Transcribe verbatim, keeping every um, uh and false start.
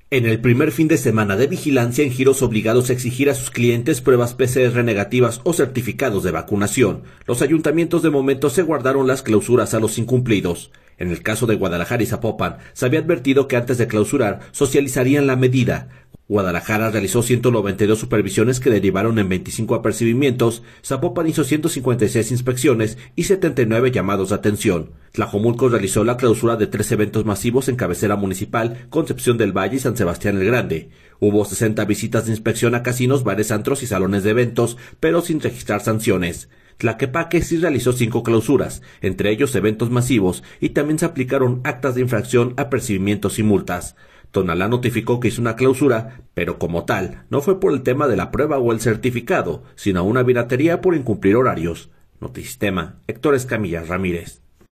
En el primer fin de semana de vigilancia en giros obligados a exigir a sus clientes pruebas P C R negativas o certificados de vacunación, los ayuntamientos de momento se guardaron las clausuras a los incumplidos. En el caso de Guadalajara y Zapopan, se había advertido que antes de clausurar socializarían la medida. Guadalajara realizó ciento noventa y dos supervisiones que derivaron en veinticinco apercibimientos, Zapopan hizo ciento cincuenta y seis inspecciones y setenta y nueve llamados de atención. Tlajomulco realizó la clausura de tres eventos masivos en cabecera municipal, Concepción del Valle y San Sebastián el Grande. Hubo sesenta visitas de inspección a casinos, bares, antros y salones de eventos, pero sin registrar sanciones. Tlaquepaque sí realizó cinco clausuras, entre ellos eventos masivos, y también se aplicaron actas de infracción, apercibimientos y multas. Tonalá notificó que hizo una clausura, pero como tal, no fue por el tema de la prueba o el certificado, sino una viratería por incumplir horarios. Notisistema, Héctor Escamilla Ramírez.